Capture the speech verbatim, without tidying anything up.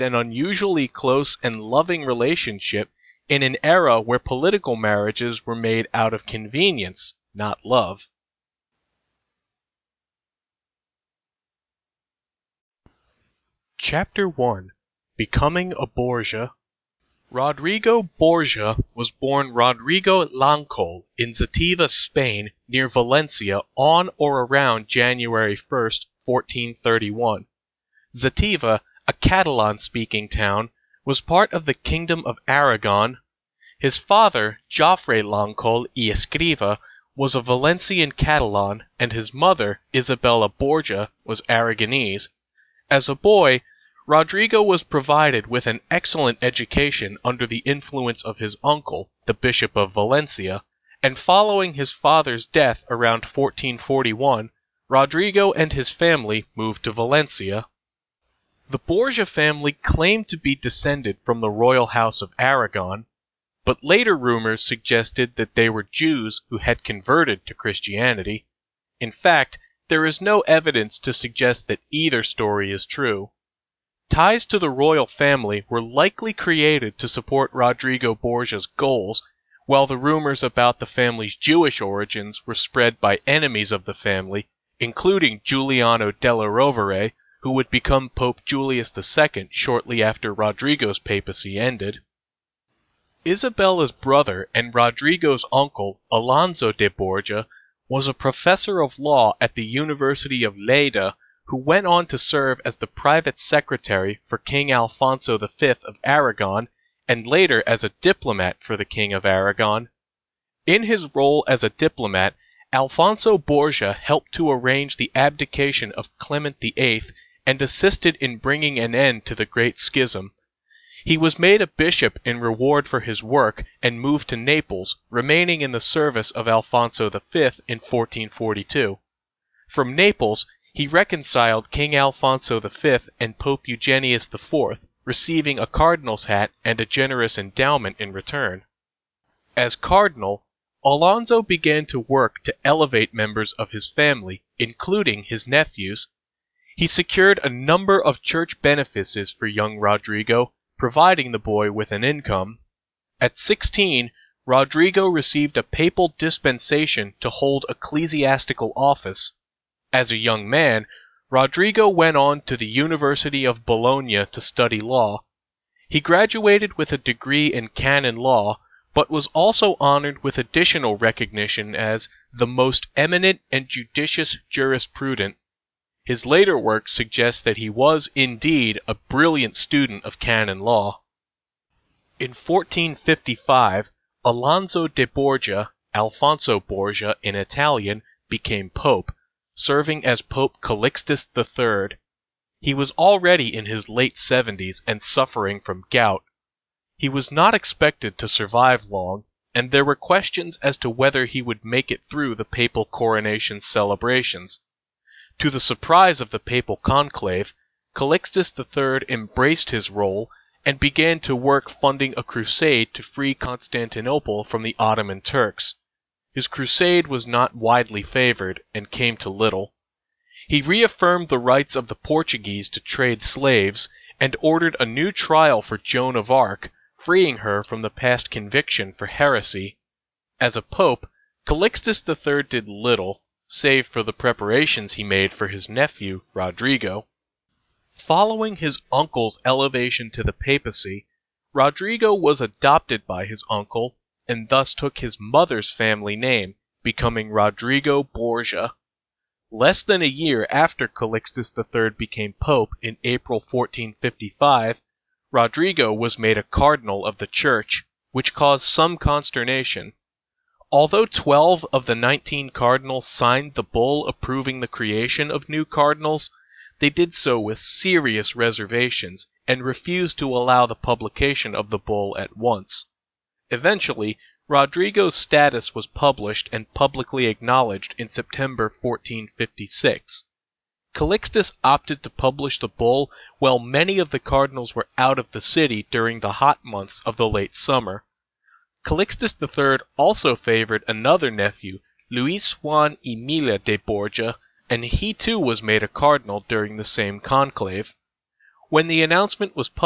an unusually close and loving relationship in an era where political marriages were made out of convenience, not love. Chapter one. Becoming a Borgia. Rodrigo Borgia was born Rodrigo Lancol in Zativa, Spain, near Valencia, on or around January first, fourteen thirty-one. Zativa, a Catalan-speaking town, was part of the Kingdom of Aragon. His father, Jofre Lancol y Escriva, was a Valencian Catalan, and his mother, Isabella Borgia, was Aragonese. As a boy, Rodrigo was provided with an excellent education under the influence of his uncle, the Bishop of Valencia, and following his father's death around fourteen forty-one, Rodrigo and his family moved to Valencia. The Borgia family claimed to be descended from the royal house of Aragon, but later rumors suggested that they were Jews who had converted to Christianity. In fact, there is no evidence to suggest that either story is true. Ties to the royal family were likely created to support Rodrigo Borgia's goals, while the rumors about the family's Jewish origins were spread by enemies of the family, including Giuliano della Rovere, who would become Pope Julius the Second shortly after Rodrigo's papacy ended. Isabella's brother and Rodrigo's uncle, Alonso de Borgia, was a professor of law at the University of Lleida, who went on to serve as the private secretary for King Alfonso the Fifth of Aragon, and later as a diplomat for the King of Aragon. In his role as a diplomat, Alfonso Borgia helped to arrange the abdication of Clement the Eighth and assisted in bringing an end to the Great Schism. He was made a bishop in reward for his work and moved to Naples, remaining in the service of Alfonso the Fifth in fourteen forty-two. From Naples, he reconciled King Alfonso the Fifth and Pope Eugenius the Fourth, receiving a cardinal's hat and a generous endowment in return. As cardinal, Alonso began to work to elevate members of his family, including his nephews. He secured a number of church benefices for young Rodrigo, providing the boy with an income. At sixteen, Rodrigo received a papal dispensation to hold ecclesiastical office. As a young man, Rodrigo went on to the University of Bologna to study law. He graduated with a degree in canon law, but was also honored with additional recognition as the most eminent and judicious jurisprudent. His later work suggests that he was indeed a brilliant student of canon law. In fourteen fifty-five, Alonso de Borgia, Alfonso Borgia in Italian, became pope, serving as Pope Calixtus the Third. He was already in his late seventies and suffering from gout. He was not expected to survive long, and there were questions as to whether he would make it through the papal coronation celebrations. To the surprise of the papal conclave, Calixtus the Third embraced his role and began to work funding a crusade to free Constantinople from the Ottoman Turks. His crusade was not widely favored and came to little. He reaffirmed the rights of the Portuguese to trade slaves and ordered a new trial for Joan of Arc, freeing her from the past conviction for heresy. As a pope, Calixtus the Third did little, save for the preparations he made for his nephew, Rodrigo. Following his uncle's elevation to the papacy, Rodrigo was adopted by his uncle and thus took his mother's family name, becoming Rodrigo Borgia. Less than a year after Calixtus the Third became pope in April fourteen fifty-five, Rodrigo was made a cardinal of the church, which caused some consternation. Although twelve of the nineteen cardinals signed the bull approving the creation of new cardinals, they did so with serious reservations and refused to allow the publication of the bull at once. Eventually, Rodrigo's status was published and publicly acknowledged in September fourteen fifty-six. Calixtus opted to publish the bull while many of the cardinals were out of the city during the hot months of the late summer. Calixtus the Third also favored another nephew, Luis Juan Emilia de Borgia, and he too was made a cardinal during the same conclave. When the announcement was published,